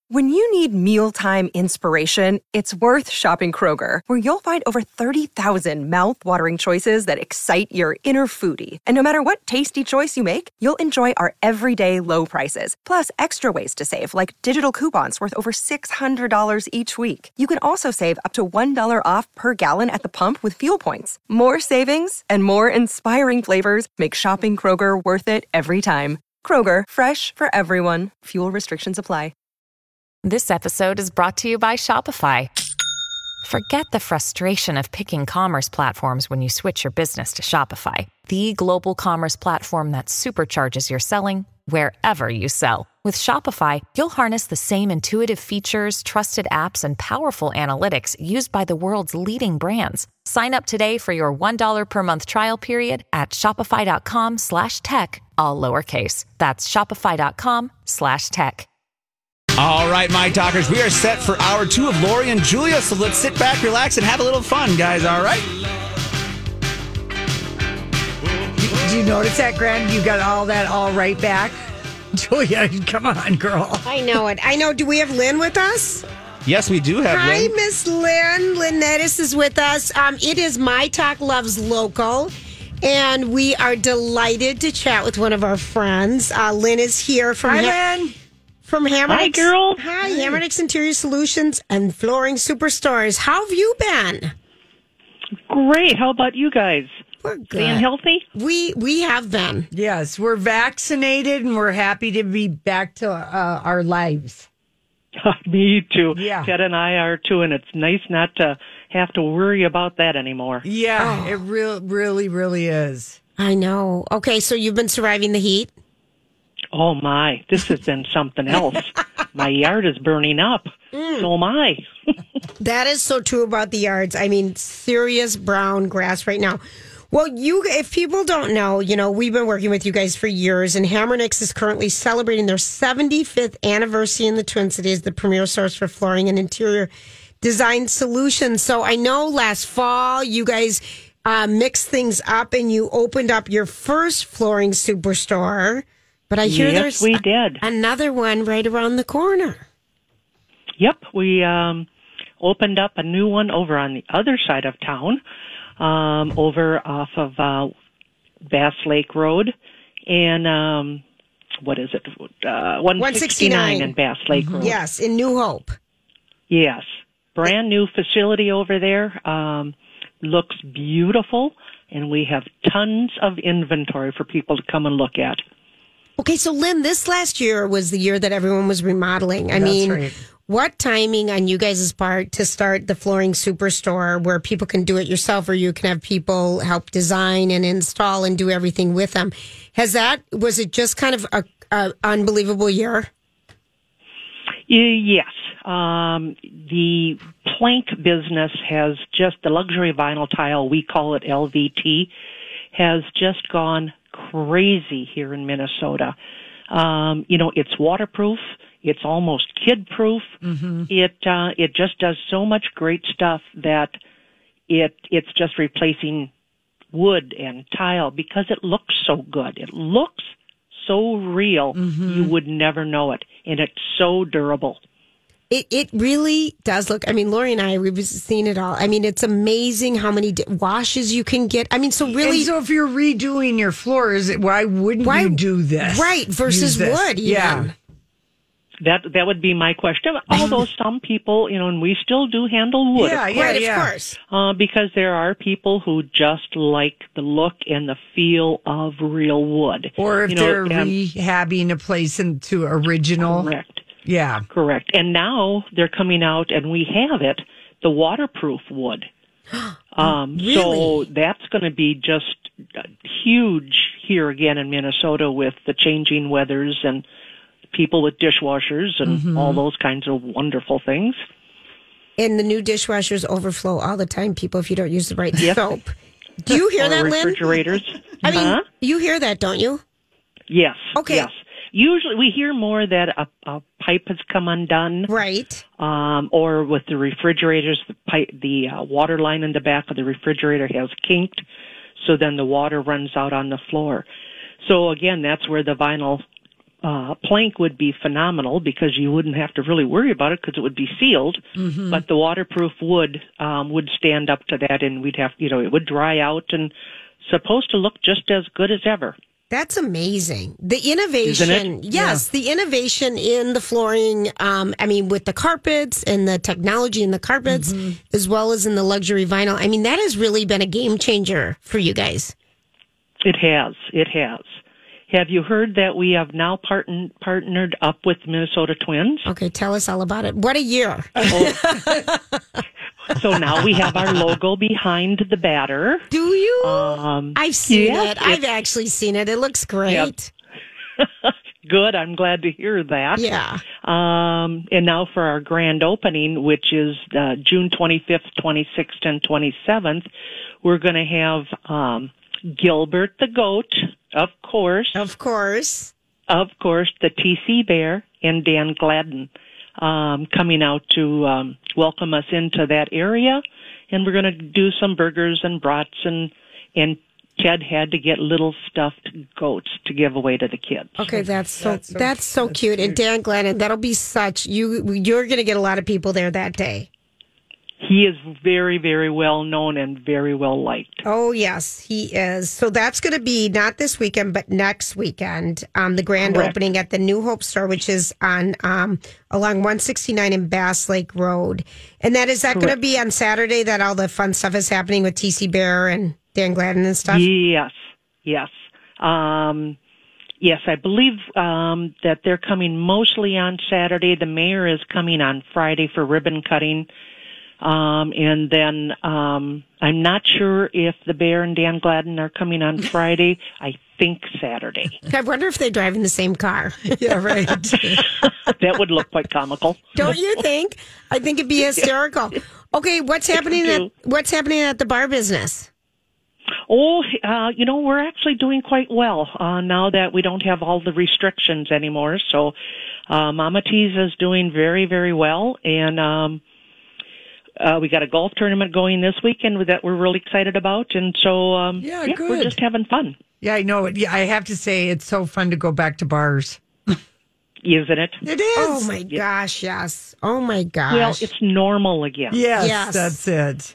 When you need mealtime inspiration, it's worth shopping Kroger, where you'll find over 30,000 mouth-watering choices that excite your inner foodie. And no matter what tasty choice you make, you'll enjoy our everyday low prices, plus extra ways to save, like digital coupons worth over $600 each week. You can also save up to $1 off per gallon at the pump with fuel points. More savings and more inspiring flavors make shopping Kroger worth it every time. Kroger, fresh for everyone. Fuel restrictions apply. This episode is brought to you by Shopify. Forget the frustration of picking commerce platforms when you switch your business to Shopify, the global commerce platform that supercharges your selling wherever you sell. With Shopify, you'll harness the same intuitive features, trusted apps, and powerful analytics used by the world's leading brands. Sign up today for your $1 per month trial period at shopify.com/tech, all lowercase. That's shopify.com/tech. All right, my talkers, we are set for hour 2 of Lori and Julia, so let's sit back, relax, and have a little fun, guys, all right? Do you notice that, Grant? You got all that all right back? Julia, come on, girl. I know it. I know. Do we have Lynn with us? Yes, we do have Hi, Lynn. Miss Lynn. Lynn Nettis is with us. It is My Talk Loves Local, and we are delighted to chat with one of our friends. Lynn is here from... Hi, Lynn. From Hammernix. Hi, girl. Hi, Hammernix Interior Solutions and Flooring Superstores. How have you been? Great. How about you guys? We're good. Staying healthy? We have been. Yes, we're vaccinated and we're happy to be back to our lives. Me too. Yeah. Ted and I are too, and it's nice not to have to worry about that anymore. Yeah, it really is. I know. Okay, so you've been surviving the heat? Oh, my. This has been something else. My yard is burning up. So am I. That is so true about the yards. I mean, serious brown grass right now. Well, if people don't know, we've been working with you guys for years, and Hammernix is currently celebrating their 75th anniversary in the Twin Cities, the premier source for flooring and interior design solutions. So I know last fall you guys mixed things up and you opened up your first flooring superstore. But I hear yes, we did. Another one right around the corner. Yep, we opened up a new one over on the other side of town, over off of Bass Lake Road, and what is it? 169 in Bass Lake Road. Yes, in New Hope. Yes, brand new facility over there. Looks beautiful, and we have tons of inventory for people to come and look at. Okay, so Lynn, this last year was the year that everyone was remodeling. Right. What timing on you guys' part to start the Flooring Superstore where people can do it yourself or you can have people help design and install and do everything with them? Was it just kind of a unbelievable year? Yes. The plank business has just, the luxury vinyl tile, we call it LVT, has just gone crazy here in Minnesota. It's waterproof. It's almost kid-proof. Mm-hmm. It just does so much great stuff that it's just replacing wood and tile because it looks so good. It looks so real. Mm-hmm. You would never know it, and it's so durable. It really does look. I mean, Lori and I, we've seen it all. I mean, it's amazing how many washes you can get. I mean, so really. And so if you're redoing your floors, why wouldn't you do this? Right, versus wood, even. Yeah. That would be my question. Although some people, and we still do handle wood. Of course. Because there are people who just like the look and the feel of real wood. Or if they're rehabbing a place into original. Correct. Yeah. Correct. And now they're coming out, and we have it, the waterproof wood. Really? So that's going to be just huge here again in Minnesota with the changing weathers and people with dishwashers and all those kinds of wonderful things. And the new dishwashers overflow all the time, people, if you don't use the right soap. Do you hear that, Lynn? Refrigerators. I mean, you hear that, don't you? Yes. Okay. Yes. Usually we hear more that a pipe has come undone. Right. Or with the refrigerators, the water line in the back of the refrigerator has kinked, so then the water runs out on the floor. So again, that's where the vinyl plank would be phenomenal because you wouldn't have to really worry about it because it would be sealed. Mm-hmm. But the waterproof wood would stand up to that, and we'd have, it would dry out and supposed to look just as good as ever. That's amazing. The innovation, Isn't it? yes, the innovation in the flooring, with the carpets and the technology in the carpets, as well as in the luxury vinyl. I mean, that has really been a game changer for you guys. It has. It has. Have you heard that we have now partnered up with Minnesota Twins? Okay, tell us all about it. What a year. So now we have our logo behind the batter. Do you? I've seen yes, it. I've actually seen it. It looks great. Yep. Good. I'm glad to hear that. Yeah. And now for our grand opening, which is June 25th, 26th, and 27th, we're going to have Gilbert the Goat, of course. Of course. Of course, the TC Bear and Dan Gladden coming out to welcome us into that area. And we're going to do some burgers and brats, and Ted had to get little stuffed goats to give away to the kids. Okay, that's so cute. And Dan Gladden, that'll be you're going to get a lot of people there that day. He is very, very well known and very well liked. Oh, yes, he is. So that's going to be not this weekend, but next weekend. The grand opening at the New Hope store, which is on along 169 in Bass Lake Road. And is that going to be on Saturday that all the fun stuff is happening with TC Bear and Dan Gladden and stuff? Yes. Yes, I believe that they're coming mostly on Saturday. The mayor is coming on Friday for ribbon cutting. And then I'm not sure if the Bear and Dan Gladden are coming on Friday. I think Saturday. I wonder if they drive in the same car. Yeah, right. That would look quite comical. Don't you think? I think it'd be hysterical. Okay, what's happening at the bar business? Oh, we're actually doing quite well now that we don't have all the restrictions anymore. So Mama T's is doing very, very well, and we got a golf tournament going this weekend that we're really excited about, and so good. We're just having fun. Yeah, I know. Yeah, I have to say it's so fun to go back to bars. Isn't it? It is. Oh my gosh, yes. Oh my gosh. Well, it's normal again. Yes, that's it.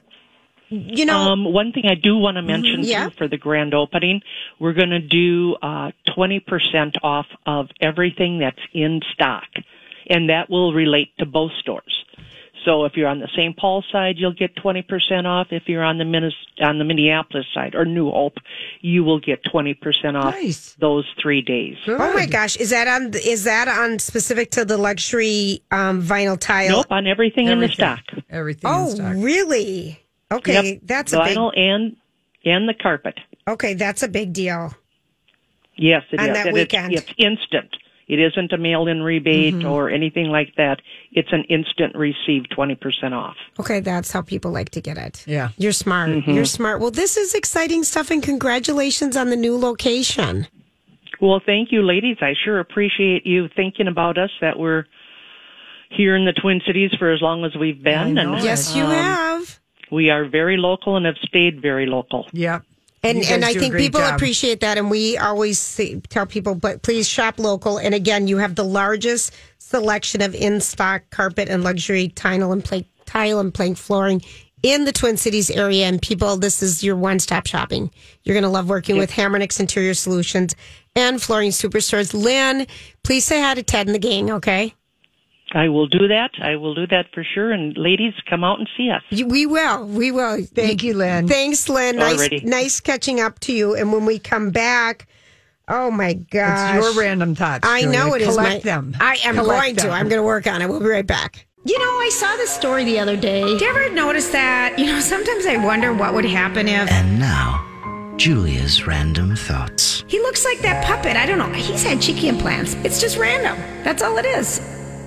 One thing I do want to mention too, for the grand opening, we're going to do 20% off of everything that's in stock, and that will relate to both stores. So if you're on the St. Paul side, you'll get 20% off. If you're on the Minneapolis side or New Hope, you will get 20% off those 3 days. Good. Oh my gosh, is that on specific to the luxury vinyl tile? Nope, on everything in the stock. Everything in stock. Oh, really? Okay, that's a big vinyl and the carpet. Okay, that's a big deal. Yes, it is. On that weekend. It's instant. It isn't a mail-in rebate or anything like that. It's an instant receive 20% off. Okay, that's how people like to get it. Yeah. You're smart. You're smart. Well, this is exciting stuff, and congratulations on the new location. Well, thank you, ladies. I sure appreciate you thinking about us, that we're here in the Twin Cities for as long as we've been. And yes, you have. We are very local and have stayed very local. Yep. And I think people appreciate that. And we always tell people, but please shop local. And again, you have the largest selection of in-stock carpet and luxury tile and plank flooring in the Twin Cities area. And people, this is your one-stop shopping. You're going to love working with Hammernix Interior Solutions and Flooring Superstores. Lynn, please say hi to Ted and the gang, okay? I will do that. I will do that for sure. And ladies, come out and see us. We will. We will. Thank you, Lynn. Thanks, Lynn. Nice catching up to you. And when we come back, oh my gosh. It's your random thoughts. I know it is. Collect them. I am going to. I'm going to work on it. We'll be right back. I saw this story the other day. Do you ever notice that? Sometimes I wonder what would happen if... And now, Julia's random thoughts. He looks like that puppet. I don't know. He's had cheeky implants. It's just random. That's all it is.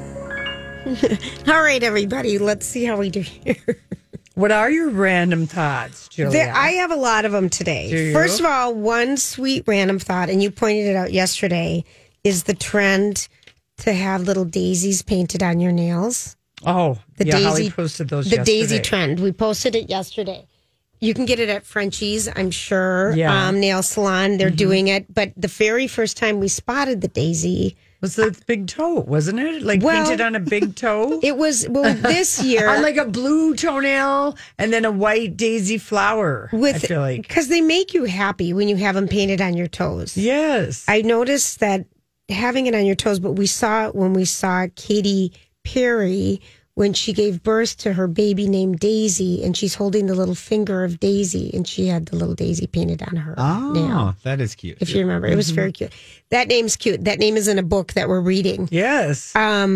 All right, everybody. Let's see how we do here. What are your random thoughts, Julia? I have a lot of them today. Do you? First of all, one sweet random thought, and you pointed it out yesterday, is the trend to have little daisies painted on your nails. Oh, Holly posted those yesterday. The daisy trend. We posted it yesterday. You can get it at Frenchie's, I'm sure. Yeah. Nail salon, they're doing it. But the very first time we spotted the daisy, Was the big toe, wasn't it? Like painted on a big toe? It was, this year. On like a blue toenail and then a white daisy flower, I feel like. Because they make you happy when you have them painted on your toes. Yes. I noticed that having it on your toes, but we saw it when we saw Katy Perry when she gave birth to her baby named Daisy, and she's holding the little finger of Daisy, and she had the little Daisy painted on her nail. That is cute. If you remember, it was very cute. That name's cute. That name is in a book that we're reading. Yes.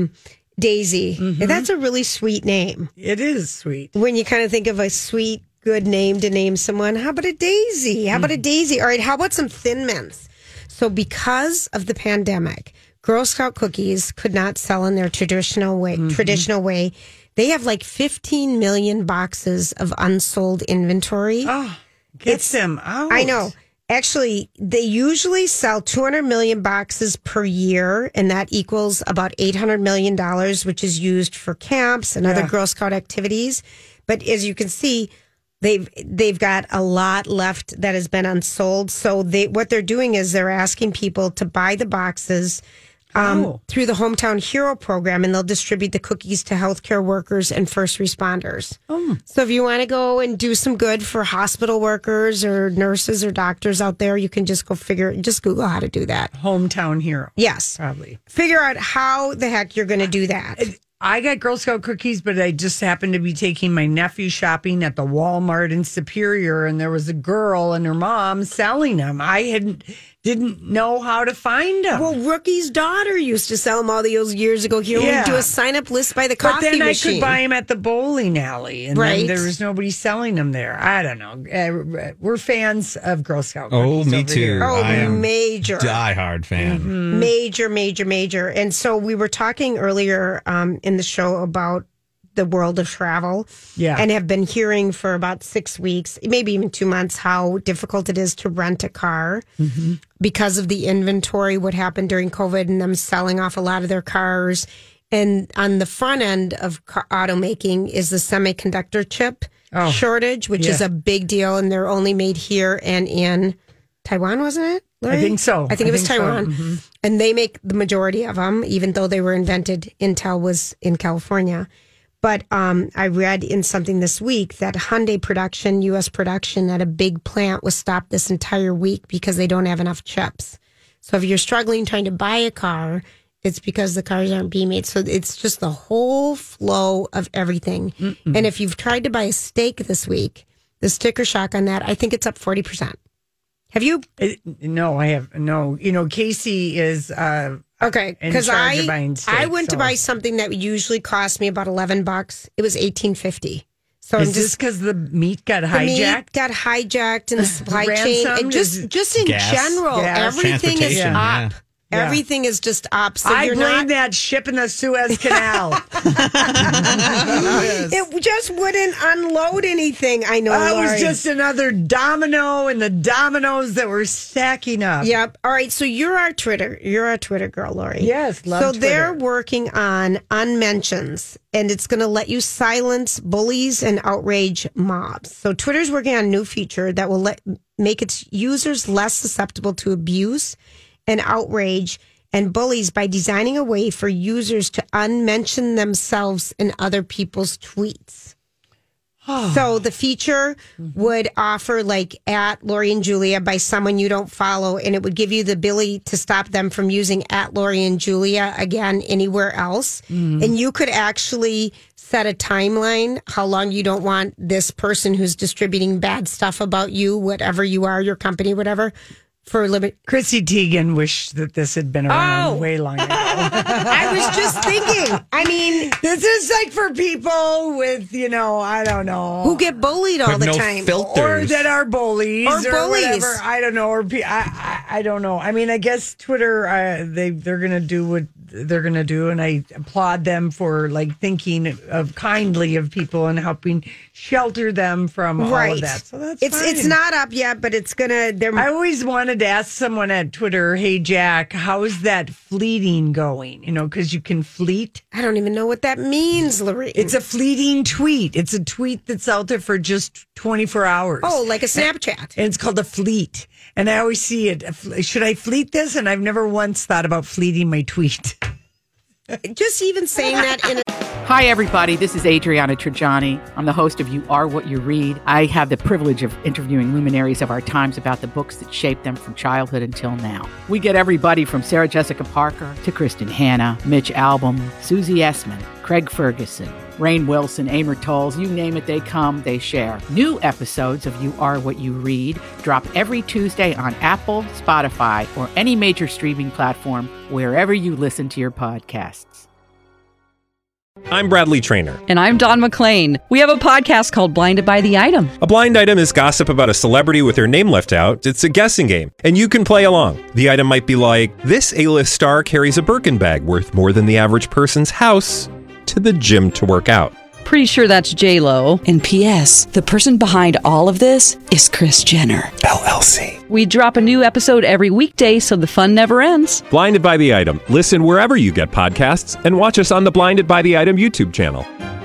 Daisy. And that's a really sweet name. It is sweet. When you kind of think of a sweet, good name to name someone, how about a Daisy? How about a Daisy? All right, how about some Thin Mints? So because of the pandemic, Girl Scout cookies could not sell in their traditional way. They have like 15 million boxes of unsold inventory. Oh, get them out. I know. Actually, they usually sell 200 million boxes per year, and that equals about $800 million, which is used for camps and other Girl Scout activities. But as you can see, they've got a lot left that has been unsold. So what they're doing is they're asking people to buy the boxes through the Hometown Hero program, and they'll distribute the cookies to healthcare workers and first responders. So if you want to go and do some good for hospital workers or nurses or doctors out there, you can just just Google how to do that. Hometown Hero. Yes. Probably. Figure out how the heck you're going to do that. I got Girl Scout cookies, but I just happened to be taking my nephew shopping at the Walmart in Superior, and there was a girl and her mom selling them. I didn't know how to find them. Well, Rookie's daughter used to sell them all those years ago. Here we do a sign-up list by the coffee machine. But then I could buy them at the bowling alley, and then there was nobody selling them there. I don't know. We're fans of Girl Scout cookies. Oh, me too. Here. Oh, I am major. Diehard fan. Major. And so we were talking earlier in the show about the world of travel and have been hearing for about 6 weeks, maybe even 2 months, how difficult it is to rent a car because of the inventory, what happened during COVID and them selling off a lot of their cars. And on the front end of automaking is the semiconductor chip shortage, which is a big deal. And they're only made here and in Taiwan, wasn't it, Larry? I think so. I think it was Taiwan. So. And they make the majority of them, even though they were invented, Intel was in California. But I read in something this week that Hyundai production, U.S. production at a big plant was stopped this entire week because they don't have enough chips. So if you're struggling trying to buy a car, it's because the cars aren't being made. So it's just the whole flow of everything. And if you've tried to buy a steak this week, the sticker shock on that, I think it's up 40%. Have you? No, I have. No. You know, Casey is... Okay, because I went to buy something that usually cost me about $11. It was $18.50. So is this because the meat got hijacked? The meat got hijacked in the supply chain, and just in general, everything is up. Yeah. Everything is just up. So I blame that ship in the Suez Canal. It just wouldn't unload anything. I know. It was just another domino in the dominoes that were stacking up. Yep. All right. So you're our Twitter girl, Lori. Yes. Love so Twitter. They're working on unmentions, and it's going to let you silence bullies and outrage mobs. So Twitter's working on a new feature that will make its users less susceptible to abuse and outrage and bullies by designing a way for users to unmention themselves in other people's tweets. So the feature would offer like at Lori and Julia by someone you don't follow, and it would give you the ability to stop them from using at Lori and Julia again anywhere else. And you could actually set a timeline, how long you don't want this person who's distributing bad stuff about you, whatever you are, your company, whatever, for a limit. Chrissy Teigen wished that this had been around way long ago. I was just thinking. I mean, this is like for people with, I don't know, who get bullied all the time, filters. or that are bullies, or whatever. I don't know, or I don't know. I mean, I guess Twitter, they're gonna do what they're gonna do, and I applaud them for like thinking kindly of people and helping shelter them from all of that. So that's fine. It's not up yet, but it's gonna. I always wanted wanted to ask someone at Twitter, hey, Jack, how's that fleeting going? Because you can fleet. I don't even know what that means, Lorraine. It's a fleeting tweet. It's a tweet that's out there for just 24 hours. Oh, like a Snapchat. And it's called a fleet. And I always see it. Should I fleet this? And I've never once thought about fleeting my tweet. Just even saying that in a... Hi, everybody. This is Adriana Trajani. I'm the host of You Are What You Read. I have the privilege of interviewing luminaries of our times about the books that shaped them from childhood until now. We get everybody from Sarah Jessica Parker to Kristen Hanna, Mitch Albom, Susie Essman, Craig Ferguson, Rainn Wilson, Amor Tolls, you name it, they come, they share. New episodes of You Are What You Read drop every Tuesday on Apple, Spotify, or any major streaming platform wherever you listen to your podcasts. I'm Bradley Trainer. And I'm Don McClain. We have a podcast called Blinded by the Item. A blind item is gossip about a celebrity with their name left out. It's a guessing game, and you can play along. The item might be like, this A-list star carries a Birkin bag worth more than the average person's house to the gym to work out. Pretty sure that's J-Lo. And P.S. the person behind all of this is Kris Jenner, LLC. We drop a new episode every weekday so the fun never ends. Blinded by the Item. Listen wherever you get podcasts and watch us on the Blinded by the Item YouTube channel.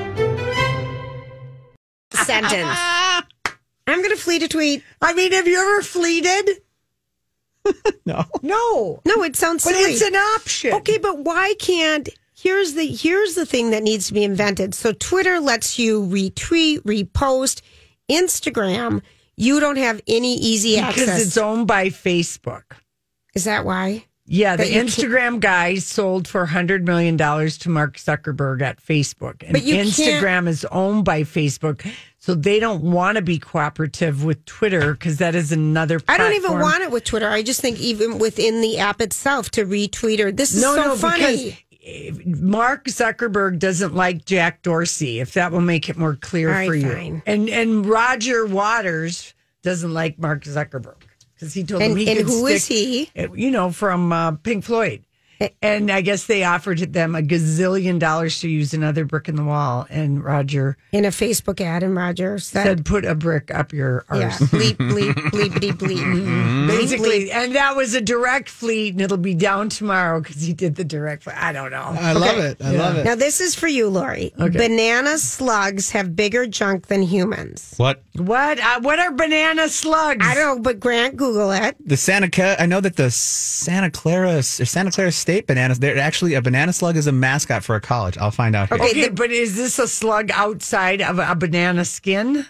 Sentence. I'm going to fleet a tweet. I mean, have you ever fleeted? No. No, it sounds but silly. it's an option. Okay, but why can't... Here's the thing that needs to be invented. So Twitter lets you retweet, repost. Instagram, you don't have any easy access. Because it's owned by Facebook. Is that why? Yeah, the Instagram guy sold for $100 million to Mark Zuckerberg at Facebook. And Instagram is owned by Facebook, so they don't want to be cooperative with Twitter because that is another platform. I don't even want it with Twitter. I just think even within the app itself to retweet or this is so funny. Mark Zuckerberg doesn't like Jack Dorsey, if that will make it more clear for you. Fine. And Roger Waters doesn't like Mark Zuckerberg because he told him he could who stick, is he? From Pink Floyd. And I guess they offered them $1 gazillion to use another brick in the wall. And Roger... In a Facebook ad, and Roger said put a brick up your arse. Yeah, bleep, bleep, bleepity, bleep. Mm-hmm. Basically, and that was a direct fleet, and it'll be down tomorrow because he did the direct fleet. I don't know. I love it. I love it. Now, this is for you, Lori. Okay. Banana slugs have bigger junk than humans. What? What are banana slugs? I don't know, but Grant, Google it. I know that the Santa Clara State bananas, they're actually a banana slug is a mascot for a college. I'll find out here. Okay, but is this a slug outside of a banana skin?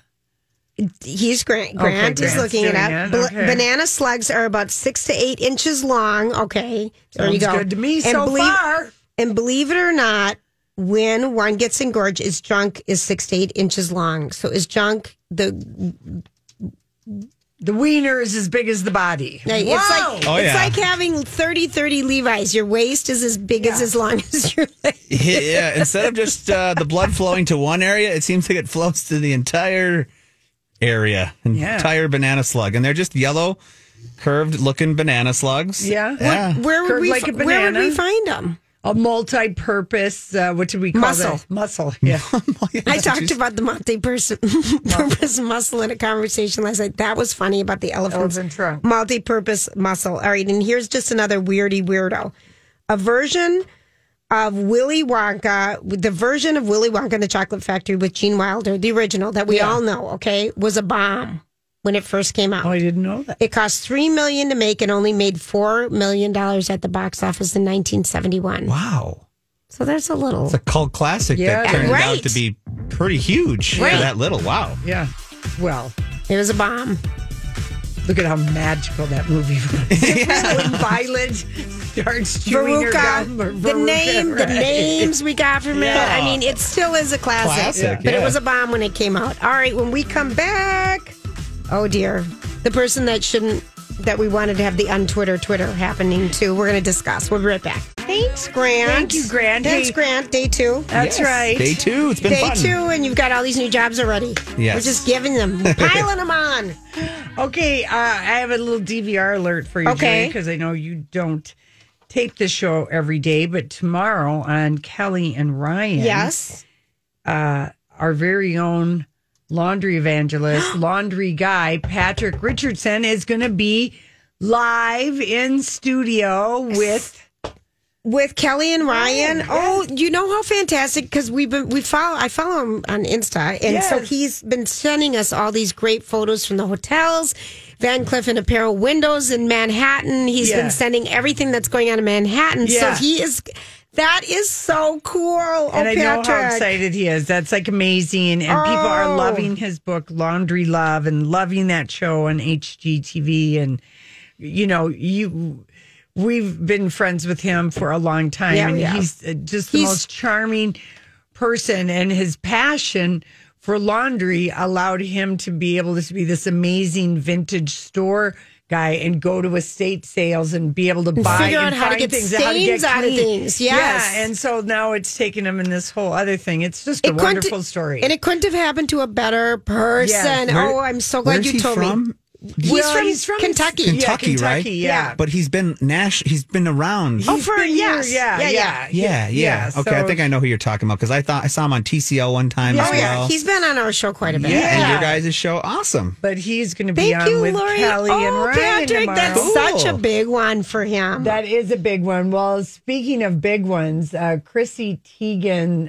Grant is looking it up. Banana slugs are about 6 to 8 inches long. Okay, there you go. Sounds good to me far. And believe it or not, when one gets engorged, its junk is 6 to 8 inches long. So is junk the wiener is as big as the body. It's like having 30 Levi's. Your waist is as big as long as your leg. Yeah, instead of just the blood flowing to one area, it seems like it flows to the entire area. Entire banana slug. And they're just yellow, curved-looking banana slugs. Yeah. Where would we find them? A multi-purpose, what did we call muscle? That? Muscle, yeah. I talked about the multi-purpose muscle in a conversation last night. That was funny about the elephant trunk. Multi-purpose muscle. All right, and here's just another weirdo. A version of Willy Wonka, the version of Willy Wonka and the Chocolate Factory with Gene Wilder, the original that we all know, okay, was a bomb when it first came out. Oh, I didn't know that. It cost $3 million to make and only made $4 million at the box office in 1971. Wow. So there's a little... It's a cult classic that turned out to be pretty huge for that little. Wow. Yeah. Well. It was a bomb. Look at how magical that movie was. When Violet starts chewing her gum. The names we got from it. I mean, it still is a classic. But it was a bomb when it came out. All right, when we come back... Oh, dear. The person that we wanted to have the Twitter happening to, we're going to discuss. We'll be right back. Thanks, Grant. Thank you, Grant. Thanks, Grant. Day 2. That's right. Day 2. It's been fun. Day 2, and you've got all these new jobs already. Yes. We're just giving them, piling them on. Okay, I have a little DVR alert for you, Julie, because I know you don't tape the show every day, but tomorrow on Kelly and Ryan, our very own laundry evangelist, laundry guy, Patrick Richardson, is going to be live in studio with Kelly and Ryan. Oh, you know how fantastic, because I follow him on Insta, and so he's been sending us all these great photos from the hotels, Van Cleef and Apparel windows in Manhattan. He's been sending everything that's going on in Manhattan. So that is so cool. And I know how excited he is. That's like amazing. And people are loving his book, Laundry Love, and loving that show on HGTV. And, we've been friends with him for a long time. He's just the most charming person. And his passion for laundry allowed him to be able to be this amazing vintage store guy and go to estate sales and be able to buy figure out and how to get things, stains out of things. Yes. Yeah, and so now it's taken him in this whole other thing. It's just a wonderful story. And it couldn't have happened to a better person. Yes. I'm so glad you told me. He's from Kentucky. Kentucky, right? Yeah. But he's been he's been around. For years. Yeah. Okay, I think I know who you're talking about, because I saw him on TCL one time as well. Yeah, he's been on our show quite a bit. Yeah, and your guys' show, awesome. But he's going to be on with Lori. Kelly and Ryan Patrick, tomorrow. that's such a big one for him. That is a big one. Well, speaking of big ones, Chrissy Teigen,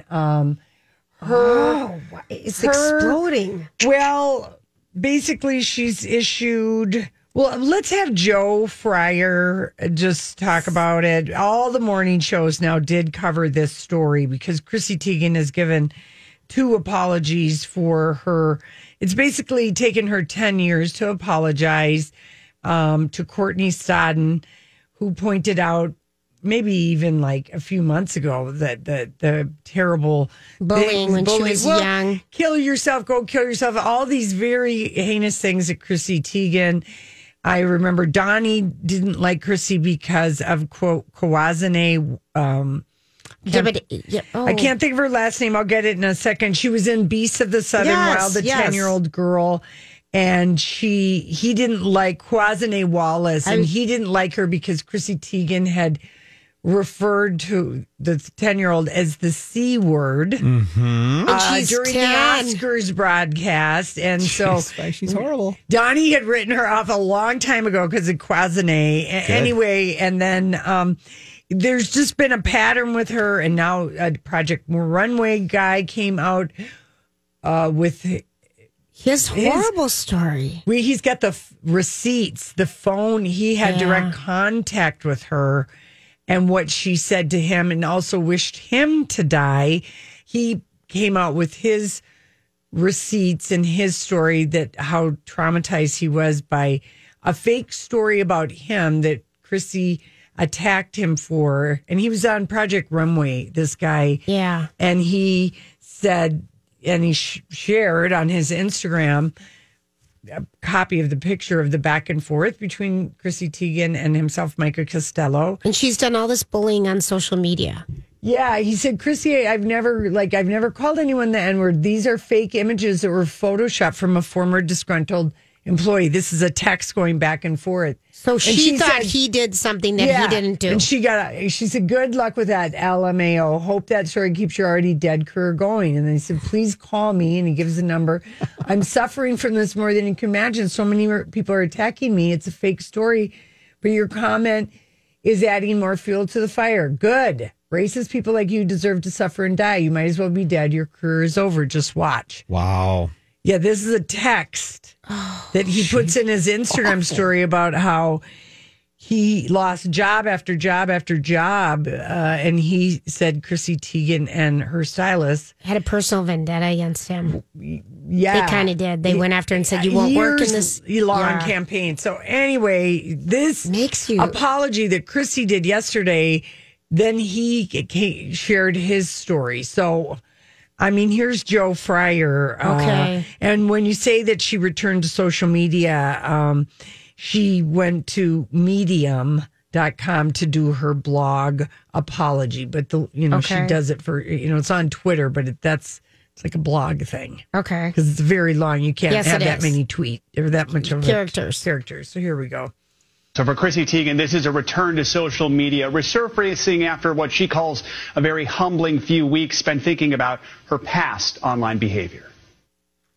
it's exploding. Well, basically, she's issued. Well, let's have Joe Fryer just talk about it. All the morning shows now did cover this story because Chrissy Teigen has given 2 apologies for her. It's basically taken her 10 years to apologize to Courtney Stodden, who pointed out maybe even like a few months ago that the terrible bullying when she was young. Kill yourself, go kill yourself. All these very heinous things at Chrissy Teigen. I remember Donnie didn't like Chrissy because of, quote, Kwazane. I can't think of her last name. I'll get it in a second. She was in Beasts of the Southern Wild, the 10-year-old girl. And he didn't like Kwazane Wallace, and he didn't like her because Chrissy Teigen had referred to the 10-year-old as the C word and she's during 10. the Oscars broadcast. And so she's horrible. Donnie had written her off a long time ago because of Kwazane. Anyway, and then there's just been a pattern with her. And now Project Runway guy came out with his horrible story. He's got the receipts, the phone. He had direct contact with her and what she said to him, and also wished him to die. He came out with his receipts and his story, that how traumatized he was by a fake story about him that Chrissy attacked him for. And he was on Project Runway, this guy. Yeah. And he said, and he shared on his Instagram a copy of the picture of the back and forth between Chrissy Teigen and himself, Micah Costello. And she's done all this bullying on social media. Yeah, he said, Chrissy, I've never called anyone the N-word. These are fake images that were photoshopped from a former disgruntled employee. This is a text going back and forth. So she thought he did something that he didn't do. And she said, good luck with that, LMAO. Hope that story keeps your already dead career going. And then he said, please call me. And he gives a number. I'm suffering from this more than you can imagine. So many people are attacking me. It's a fake story. But your comment is adding more fuel to the fire. Good. Racist people like you deserve to suffer and die. You might as well be dead. Your career is over. Just watch. Wow. Yeah, this is a text that he puts in his Instagram story about how he lost job after job after job. And he said Chrissy Teigen and her stylist had a personal vendetta against him. Yeah. They kind of did. They went after and said, you won't work in this long campaign. So anyway, this makes you apology that Chrissy did yesterday, then he shared his story. So, I mean, here's Joe Fryer. Okay. And when you say that she returned to social media, she went to medium.com to do her blog apology. But, she does it for, it's on Twitter, but it's like a blog thing. Okay. Because it's very long. You can't have that is. many tweets or that much of characters. So here we go. So for Chrissy Teigen, this is a return to social media, resurfacing after what she calls a very humbling few weeks spent thinking about her past online behavior.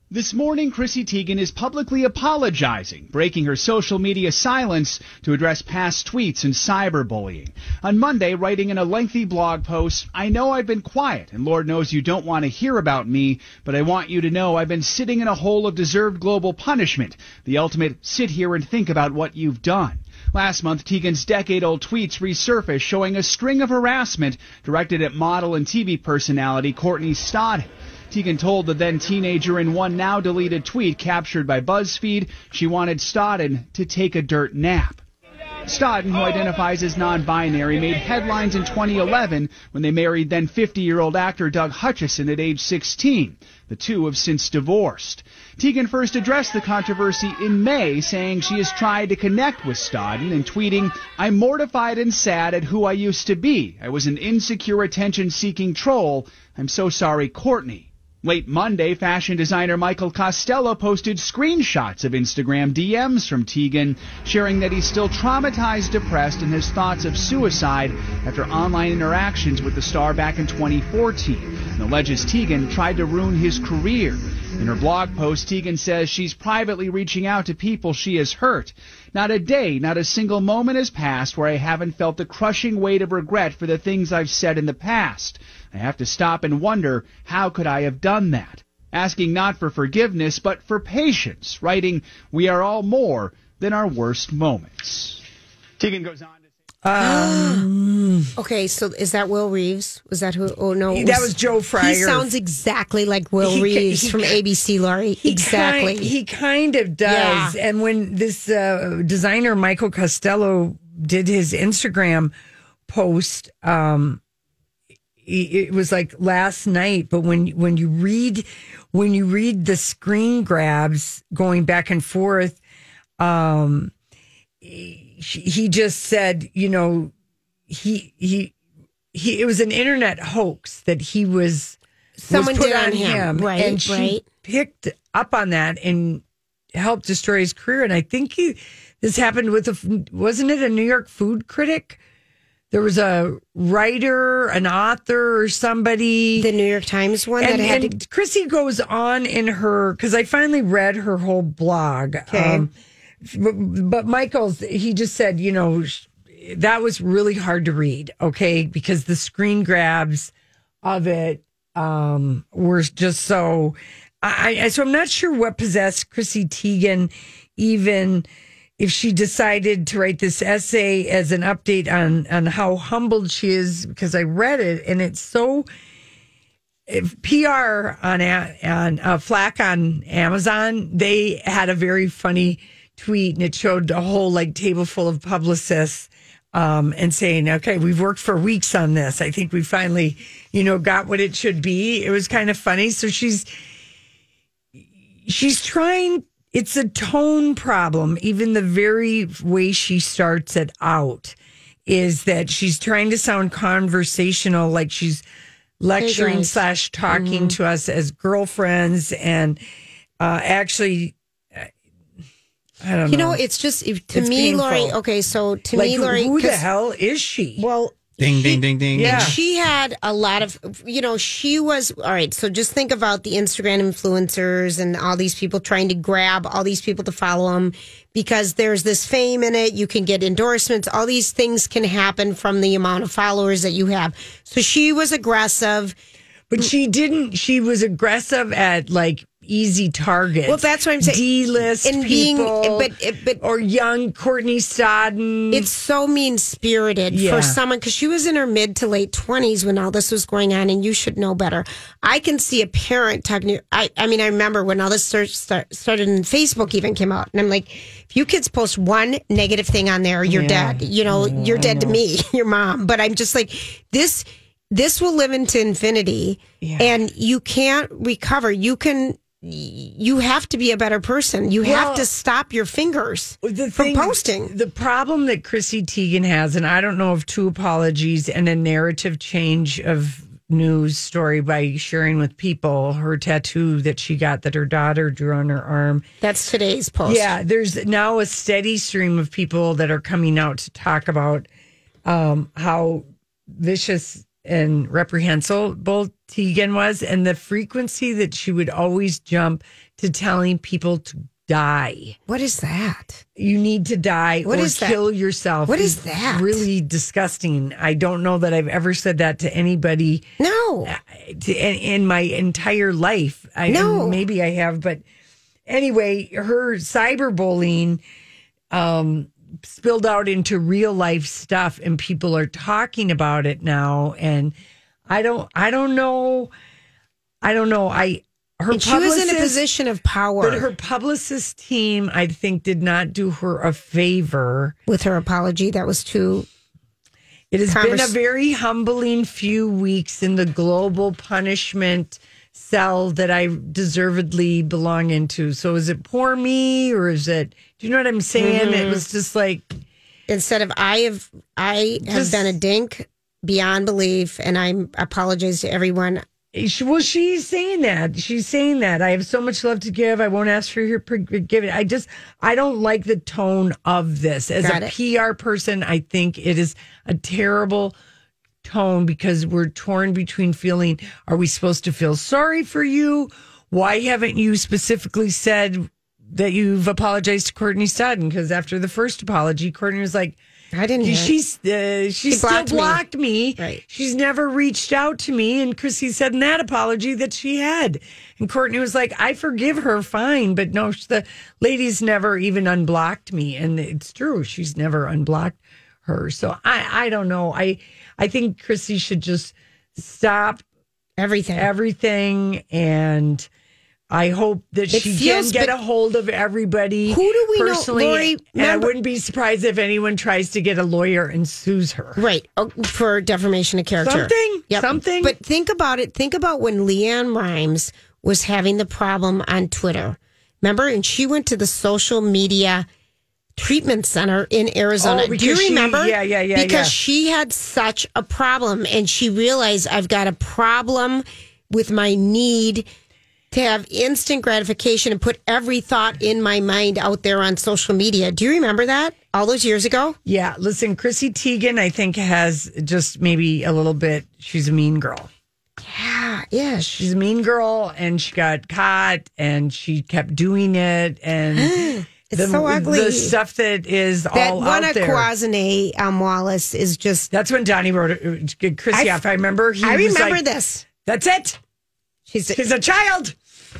This morning, Chrissy Teigen is publicly apologizing, breaking her social media silence to address past tweets and cyberbullying. On Monday, writing in a lengthy blog post, "I know I've been quiet, and Lord knows you don't want to hear about me, but I want you to know I've been sitting in a hole of deserved global punishment. The ultimate sit here and think about what you've done." Last month, Teigen's decade-old tweets resurfaced showing a string of harassment directed at model and TV personality Courtney Stodden. Teigen told the then teenager in one now deleted tweet captured by BuzzFeed she wanted Stodden to take a dirt nap. Stodden, who identifies as non-binary, made headlines in 2011 when they married then 50-year-old actor Doug Hutchison at age 16. The two have since divorced. Teigen first addressed the controversy in May, saying she has tried to connect with Stodden and tweeting, "I'm mortified and sad at who I used to be. I was an insecure, attention-seeking troll. I'm so sorry, Courtney." Late Monday, fashion designer Michael Costello posted screenshots of Instagram DMs from Teigen, sharing that he's still traumatized, depressed, and has thoughts of suicide after online interactions with the star back in 2014, and alleges Teigen tried to ruin his career. In her blog post, Teigen says she's privately reaching out to people she has hurt. "Not a day, not a single moment has passed where I haven't felt the crushing weight of regret for the things I've said in the past. I have to stop and wonder, how could I have done that?" Asking not for forgiveness, but for patience, writing, "We are all more than our worst moments." Teigen goes on to say... Okay, so is that Will Reeves? Was that who? Oh, no. That was Joe Fryer. He sounds exactly like Will Reeves from ABC, Laurie. Exactly. He kind of does. Yeah. And when this designer, Michael Costello, did his Instagram post... it was like last night, but when you read the screen grabs going back and forth, he just said, you know, he it was an internet hoax that someone put on him, right? And she picked up on that and helped destroy his career. And I think this happened with wasn't it a New York food critic? There was a writer, an author, or somebody. The New York Times one. And Chrissy goes on in her, because I finally read her whole blog. Okay. But Michael's, he just said, you know, that was really hard to read, okay? Because the screen grabs of it were just so... So I'm not sure what possessed Chrissy Teigen, even... if she decided to write this essay as an update on how humbled she is, because I read it and it's so PR on Flack on Amazon. They had a very funny tweet and it showed a whole like table full of publicists and saying, "Okay, we've worked for weeks on this. I think we finally, got what it should be." It was kind of funny. So she's trying. It's a tone problem. Even the very way she starts it out is that she's trying to sound conversational, like she's lecturing / talking to us as girlfriends. And actually, I don't know. It's just, to me, Lori, okay, so to me, Lori. Who the hell is she? Well, ding, ding, ding, ding. Yeah. And she had a lot of, she was, all right, so just think about the Instagram influencers and all these people trying to grab all these people to follow them because there's this fame in it. You can get endorsements. All these things can happen from the amount of followers that you have. So she was aggressive. But she was aggressive at like easy targets. Well, that's what I'm saying. D-list and people, or young Courtney Stodden. It's so mean-spirited for someone, because she was in her mid to late 20s when all this was going on, and you should know better. I can see a parent talking to you. I remember when all this started and Facebook even came out, and I'm like, if you kids post one negative thing on there, you're dead. You're dead to me, your mom. But I'm just like, this will live into infinity, and you can't recover. You have to be a better person. You have to stop your fingers from posting. The problem that Chrissy Teigen has, and I don't know if 2 apologies and a narrative change of news story by sharing with people her tattoo that she got that her daughter drew on her arm. That's today's post. Yeah, there's now a steady stream of people that are coming out to talk about how vicious and reprehensible Tegan was, and the frequency that she would always jump to telling people to die. What is that? You need to die or kill yourself. What is that? Really disgusting. I don't know that I've ever said that to anybody. No. In my entire life. No. Maybe I have, but anyway, her cyberbullying spilled out into real life stuff, and people are talking about it now. And I don't know. She was in a position of power. But her publicist team, I think, did not do her a favor. With her apology, that was too... It has been a very humbling few weeks in the global punishment cell that I deservedly belong into. So is it poor me, or is it... Do you know what I'm saying? It was just like... Instead of, I have been a dink beyond belief, and I apologize to everyone... Well, she's saying that. She's saying that. I have so much love to give. I won't ask for your forgiveness. I don't like the tone of this. As a PR person, I think it is a terrible tone because we're torn between feeling, are we supposed to feel sorry for you? Why haven't you specifically said that you've apologized to Courtney Stodden? Because after the first apology, Courtney was like, I didn't. She still blocked me. Right. She's never reached out to me. And Chrissy said in that apology that she had. And Courtney was like, I forgive her, fine. But no, the lady's never even unblocked me. And it's true. She's never unblocked her. So I don't know. I think Chrissy should just stop everything. And I hope that she can get a hold of everybody. Who do we personally, know? Lori, and I wouldn't be surprised if anyone tries to get a lawyer and sues her. Right. For defamation of character. Something. Yep. Something. But think about it. Think about when Leanne Rimes was having the problem on Twitter. Remember? And she went to the social media treatment center in Arizona. Do you remember? Yeah. Because she had such a problem, and she realized, I've got a problem with my need to have instant gratification and put every thought in my mind out there on social media. Do you remember that all those years ago? Yeah. Listen, Chrissy Teigen, I think, has just maybe a little bit, she's a mean girl. Yeah. She's a mean girl, and she got caught, and she kept doing it. And it's so ugly. The stuff that is that all out there. That one at Kwasane Wallace is just... That's when Donnie wrote it. Chrissy off. I remember. I remember this. That's it. She's a child.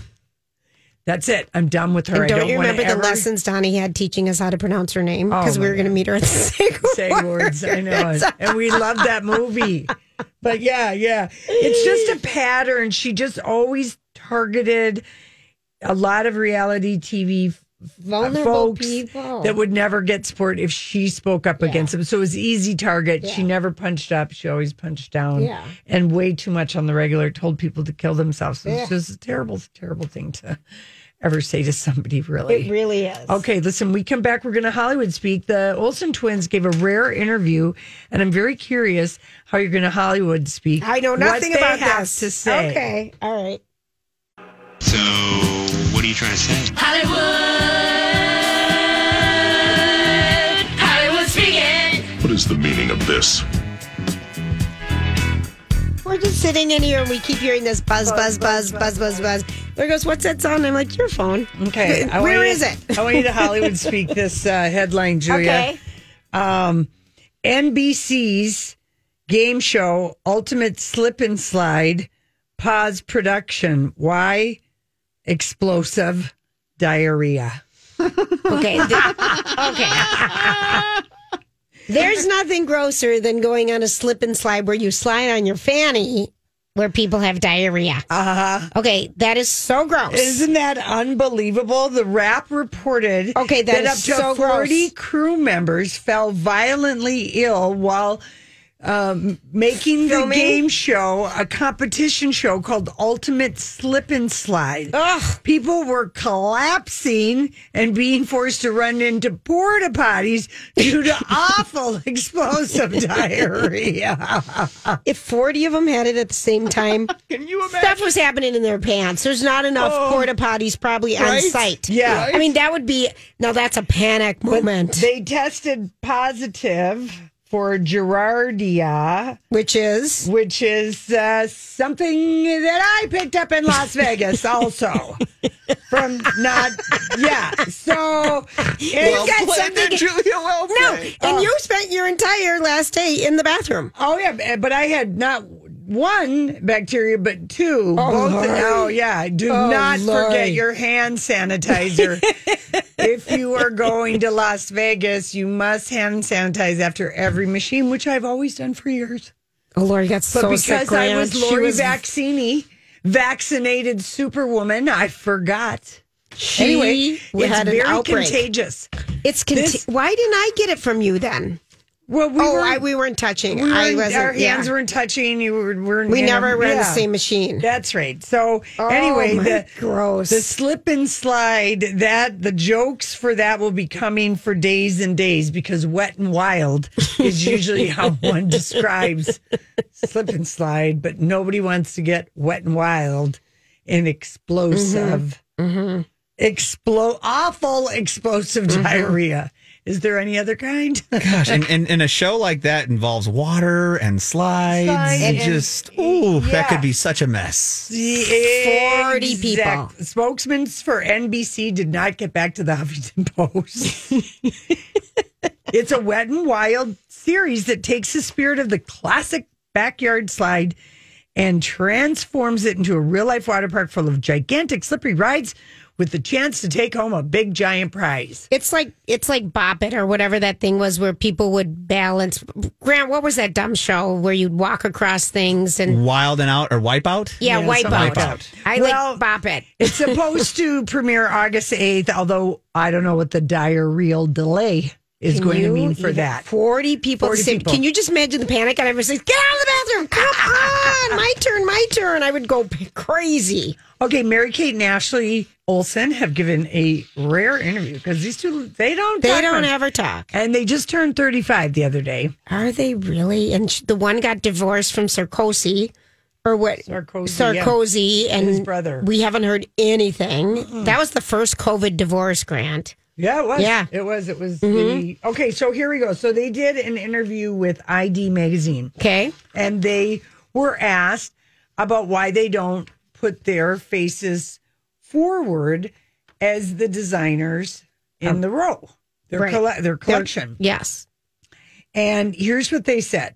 That's it. I'm done with her. And don't you remember the lessons Donnie had teaching us how to pronounce her name? Because we were going to meet her at the Say words. I know it. And we loved that movie. But yeah. It's just a pattern. She just always targeted a lot of reality TV folks people that would never get support if she spoke up against them. So it was easy target. She never punched up. She always punched down. Yeah. And way too much on the regular, told people to kill themselves. So it's just a terrible, terrible thing to ever say to somebody, really. It really is. Okay, listen, we come back. We're going to Hollywood speak. The Olsen twins gave a rare interview, and I'm very curious how you're going to Hollywood speak. I know nothing about this to say. Okay, all right. So, what are you trying to say? Hollywood speaking. What is the meaning of this? We're just sitting in here and we keep hearing this buzz. There goes, what's that sound? I'm like, your phone. Okay. Where is it? I want you to Hollywood speak this headline, Julia. Okay. NBC's game show, Ultimate Slip and Slide, pause production. Why? Explosive diarrhea. Okay. There's nothing grosser than going on a slip and slide where you slide on your fanny where people have diarrhea. Okay, that is so gross. Isn't that unbelievable? The Wrap reported that up to so 40 gross. crew members fell violently ill while making the game show, a competition show called Ultimate Slip and Slide. Ugh. People were collapsing and being forced to run into porta potties due to awful explosive diarrhea. If 40 of them had it at the same time, can you imagine? Stuff was happening in their pants. There's not enough porta potties probably on site. Yeah. Right? I mean, that would be, now that's a panic moment. But they tested positive for Gerardia, which is something that I picked up in Las Vegas also. So you've got something, Julia. Well played. And you spent your entire last day in the bathroom. Oh yeah, but I had not one bacteria, but two. Both. Lord. Oh yeah. Do not forget your hand sanitizer. If you are going to Las Vegas, you must hand sanitize after every machine, which I've always done for years. Oh Lord, you got so sick. Because I was Lori Vaccini, vaccinated superwoman, I forgot. Anyway, it's had very an outbreak. Contagious. Why didn't I get it from you then? Well, we weren't touching. Our hands weren't touching. We never ran the same machine. That's right. So anyway, gross. The slip and slide, the jokes for that will be coming for days and days, because Wet and Wild is usually how one describes slip and slide, but nobody wants to get wet and wild and explosive, awful explosive diarrhea. Is there any other kind? Gosh, and a show like that involves water and slides. That could be such a mess. 40 people. Spokesmen for NBC did not get back to the Huffington Post. It's a Wet and Wild series that takes the spirit of the classic backyard slide and transforms it into a real-life water park full of gigantic slippery rides with the chance to take home a big giant prize. It's like Bop It or whatever that thing was where people would balance. Grant, what was that dumb show where you'd walk across things and Wild and Out or Wipeout? Yeah, Wipeout. Like Bop It. It's supposed to premiere August 8th, although I don't know what the diarrheal delay is going to mean for that. 40 people. Can you just imagine the panic? And everyone says, "Get out of the bathroom! Come on, my turn!" I would go crazy. Okay, Mary Kate and Ashley Olsen have given a rare interview because these two they don't ever talk, and they just turned 35 the other day. Are they really? And the one got divorced from Sarkozy. Or what? Sarkozy and his brother. We haven't heard anything. Mm-hmm. That was the first COVID divorce, Grant. Yeah, it was. Yeah. It was. Okay, so here we go. So they did an interview with ID Magazine. Okay. And they were asked about why they don't put their faces forward as the designers in the row, their collection. Yes. And here's what they said.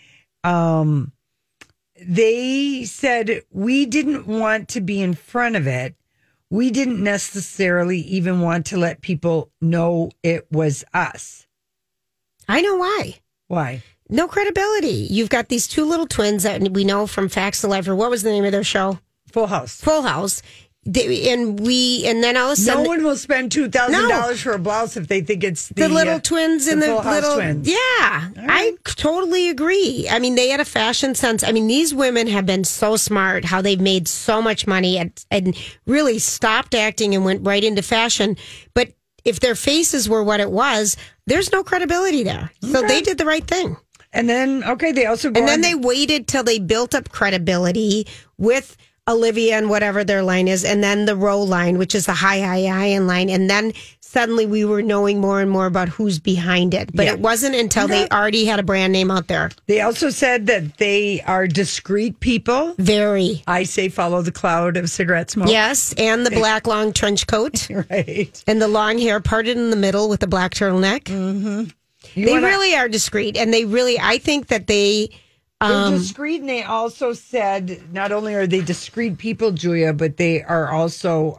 They said, we didn't want to be in front of it. We didn't necessarily even want to let people know it was us. I know why. Why? No credibility. You've got these two little twins that we know from Facts of Life, or what was the name of their show? Full House. Full House. And then all of a sudden, no one will spend $2,000 for a blouse if they think it's the little twins and the Full House little twins. Yeah, right. I totally agree. I mean, they had a fashion sense. I mean, these women have been so smart. How they've made so much money and really stopped acting and went right into fashion. But if their faces were what it was, there's no credibility there. So they did the right thing. And then they also they waited till they built up credibility with Olivia and whatever their line is, and then the Row line, which is the high and line, and then suddenly we were knowing more and more about who's behind it. But it wasn't until they already had a brand name out there. They also said that they are discreet people. Very. I say follow the cloud of cigarette smoke. Yes, and the black long trench coat. Right. And the long hair parted in the middle with the black turtleneck. Mm-hmm. They really are discreet, and I think that they... They're discreet, and they also said not only are they discreet people, Julia, but they are also,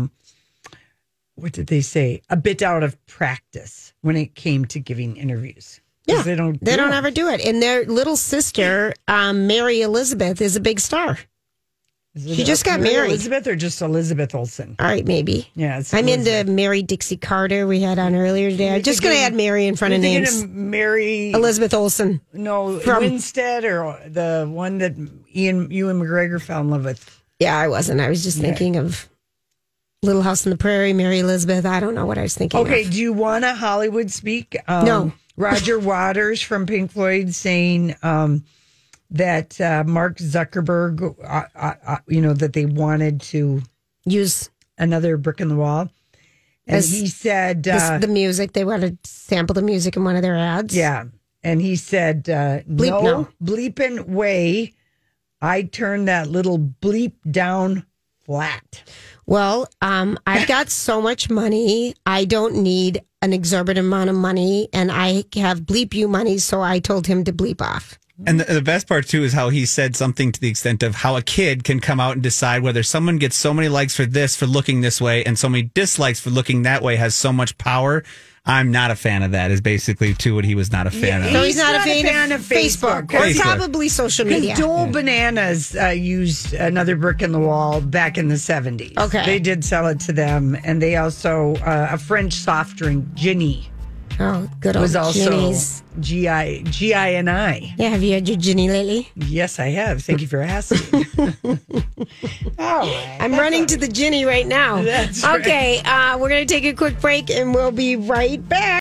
what did they say? A bit out of practice when it came to giving interviews. Yeah, they don't ever do it. And their little sister, Mary Elizabeth, is a big star. She just got married. Elizabeth or just Elizabeth Olsen? All right, maybe. Yeah, I'm into Mary Dixie Carter we had on earlier today. I'm just going to add Mary in front of names. Mary Elizabeth Olsen. No, Winstead or the one that Ewan McGregor fell in love with. Yeah, I wasn't. I was just thinking of Little House on the Prairie, Mary Elizabeth. I don't know what I was thinking Okay, of. do you want a Hollywood speak? No. Roger Waters from Pink Floyd saying... that Mark Zuckerberg, that they wanted to use another brick in the wall. And he said... the music, they wanted to sample the music in one of their ads. Yeah. And he said, no bleeping way. I turned that little bleep down flat. Well, I've got so much money. I don't need an exorbitant amount of money, and I have bleep you money, so I told him to bleep off. And the best part, too, is how he said something to the extent of how a kid can come out and decide whether someone gets so many likes for this, for looking this way, and so many dislikes for looking that way has so much power. I'm not a fan of that, is basically, too, what he was not a fan of. So he's not a fan of Facebook. Or probably social media. Dole Bananas used Another Brick in the Wall back in the 70s. Okay. They did sell it to them. And they also, a French soft drink, Ginny. Oh, good old was also Ginnies. G-I-N-I. Yeah, have you had your Ginny lately? Yes, I have. Thank you for asking. All right. I'm running to the Ginny right now. That's right. Okay, we're going to take a quick break and we'll be right back.